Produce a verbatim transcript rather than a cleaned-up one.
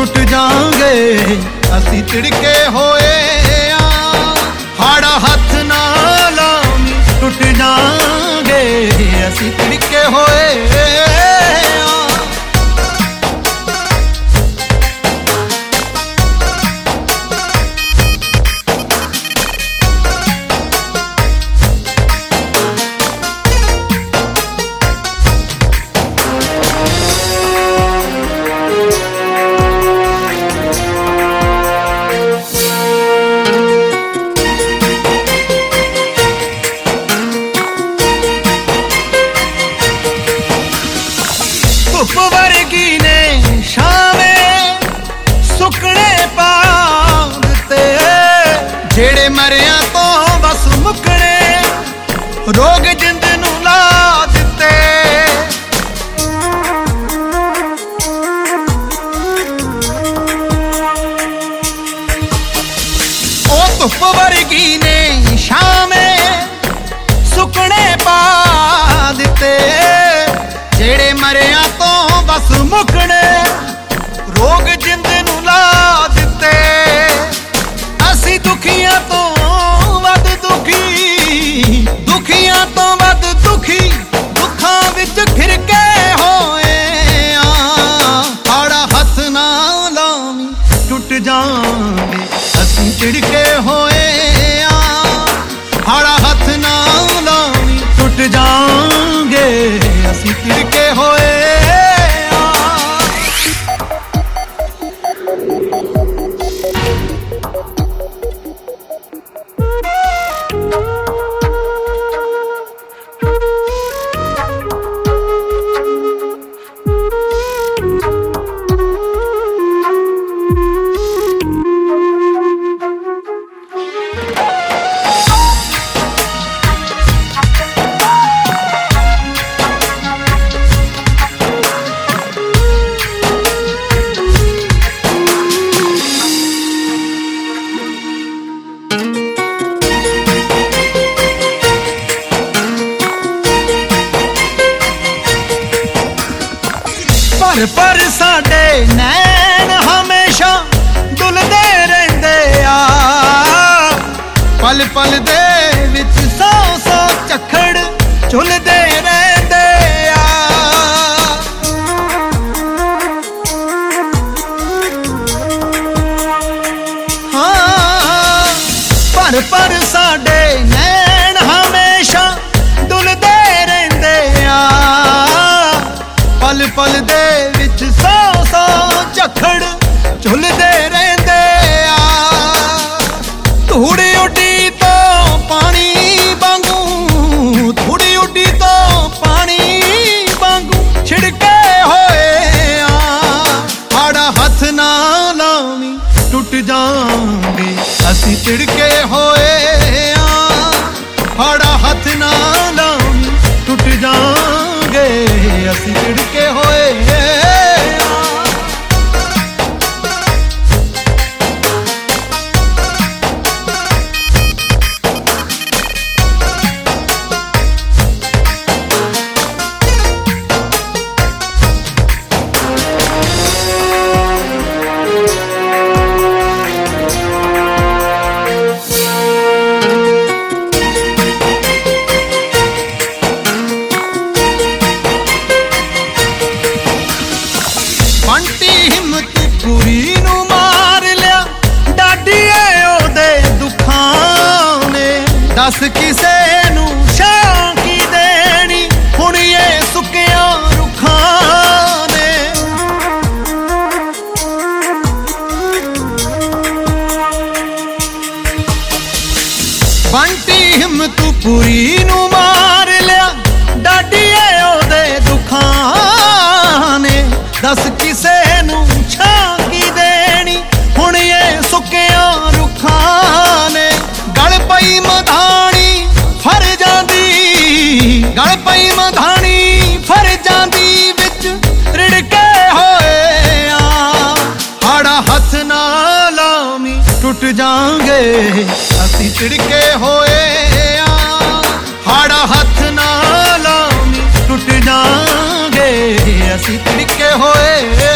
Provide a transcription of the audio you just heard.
ਟੁੱਟ ਜਾਾਂਗੇ ਅਸੀਂ ਤਿੜਕੇ ਹੋਏ ਆ। ਹਾੜਾ ਹੱਥ ਨਾਲ ਲਾਵੀਂ ਟੁੱਟ ਜਾਾਂਗੇ ਅਸੀਂ ਤਿੜਕੇ ਹੋਏ ਆ। ਧੁੱਪ ਵਰਗੀ ਨੇ ਛਾਵੇਂ ਸੁੱਕਣੇ ਪਾ ਦਿੱਤੇ, ਜਿਹੜੇ ਮਰਿਆਂ ਤੋਂ ਬਸ ਮੁੱਕਣੇ ਰੋਗ ਜਿੰਦ ਨੂੰ ਲਾ ਦਿੱਤੇ। ਉਹ ਧੁੱਪ ਵਰਗੀ ਨੇ ਛਾਵੇਂ ਸੁੱਕਣੇ ਪਾ ਦਿੱਤੇ, ਜਿਹੜੇ ਮਰਿਆਂ ਤੋਂ ਬਸ ਮੁੱਕਣੇ ਰੋਗ ਜਿੰਦ ਨੂੰ ਲਾ ਦਿੱਤੇ। ਅਸੀਂ ਦੁਖੀਆਂ ਤੋਂ ਵੱਧ ਦੁਖੀ, ਦੁਖੀਆਂ ਤੋਂ ਵੱਧ ਦੁਖੀ ਦੁੱਖਾਂ ਵਿੱਚ ਘਿਰਕੇ ਹੋਏ ਆ। ਹਾੜਾ ਹੱਥ ਨਾਲ ਲਾਵੀਂ ਟੁੱਟ ਜਾਾਂਗੇ ਅਸੀਂ ਤਿੜਕੇ ਹੋਏ ਆ। ਹਾੜਾ ਹੱਥ ਨਾਲ ਲਾਵੀਂ ਟੁੱਟ ਜਾਾਂਗੇ ਅਸੀਂ ਤਿੜਕੇ ਹੋਏ ਆ। ਪਰ ਪਰ ਸਾਡੇ ਨੈਣ ਹਮੇਸ਼ਾ ਡੁੱਲਦੇ ਰਹਿੰਦੇ ਆ, ਪਲ ਪਲ ਦੇ ਵਿੱਚ ਸੌ ਸੌ ਝੱਖੜ ਝੁੱਲਦੇ ਰਹਿੰਦੇ ਆ। ਹਾਂ ਪਰ ਪਰ ਸਾਡੇ ਨੈਣ ਹਮੇਸ਼ਾ ਡੁੱਲਦੇ ਰਹਿੰਦੇ ਆ, ਪਲ ਪਲ ਦੇ ਵਿੱਚ ਸੌ ਸੌ ਝੱਖੜ ਝੁੱਲਦੇ ਰਹਿੰਦੇ ਆ। ਧੂੜੀ ਉੱਡੀ ਤੋਂ ਪਾਣੀ ਵਾਂਗੂ, ਧੂੜੀ ਉੱਡੀ ਤੋਂ ਪਾਣੀ ਵਾਂਗੂ ਛਿੜਕੇ ਹੋਏ ਆ। ਹਾੜਾ ਹੱਥ ਨਾਲ ਲਾਵੀਂ ਟੁੱਟ ਜਾਾਂਗੇ ਅਸੀਂ ਤਿੜਕੇ ਹੋਏ ਆ। ਹਾੜਾ ਹੱਥ ਨਾਲ ਲਾਵੀਂ ਟੁੱਟ ਜਾਾਂਗੇ ਅਸੀਂ ਤਿੜਕੇ ਹੋਏ ਆ। ਬੰਟੀ ਹਿੰਮਤਪੁਰੀ ਨੂੰ ਮਾਰ ਲਿਆ ਡਾਡੀਏ ਉਹਦੇ ਦੁੱਖਾਂ ਨੇ, ਦੱਸ ਕਿਸੇ ਨੂੰ ਛਾਂ ਕੀ ਦੇਣੀ ਹੁਣ ਇਹ ਸੁੱਕਿਆਂ ਰੁੱਖਾਂ ਨੇ। ਬੰਟੀ ਹਿੰਮਤਪੁਰੀ ਨੂੰ ਮਾਰ ਲਿਆ ਡਾਡੀਏ ਉਹਦੇ ਦੁੱਖਾਂ ਨੇ, ਦੱਸ ਕਿਸੇ ਨੂੰ ਛਾਂ ਕੀ ਦੇਣੀ ਹੁਣ ਇਹ ਸੁੱਕਿਆਂ ਰੁੱਖਾਂ ਨੇ। ਗਲ ਪਈ ਮਧਾਣੀ ਫਰ ਜਾਂਦੀ, ਗਲ ਪਈ ਮਧਾਣੀ ਫਰ ਜਾਂਦੀ ਵਿੱਚ ਰਿੜਕੇ ਹੋਏ ਆ। ਹਾੜਾ ਹੱਥ ਨਾਲ ਲਾਵੀਂ ਟੁੱਟ ਜਾਾਂਗੇ ਅਸੀਂ ਤਿੜਕੇ ਹੋਏ ਆ। ਹਾੜਾ ਹੱਥ ਨਾਲ ਲਾਵੀਂ ਟੁੱਟ ਜਾਾਂਗੇ ਅਸੀਂ ਤਿੜਕੇ ਹੋਏ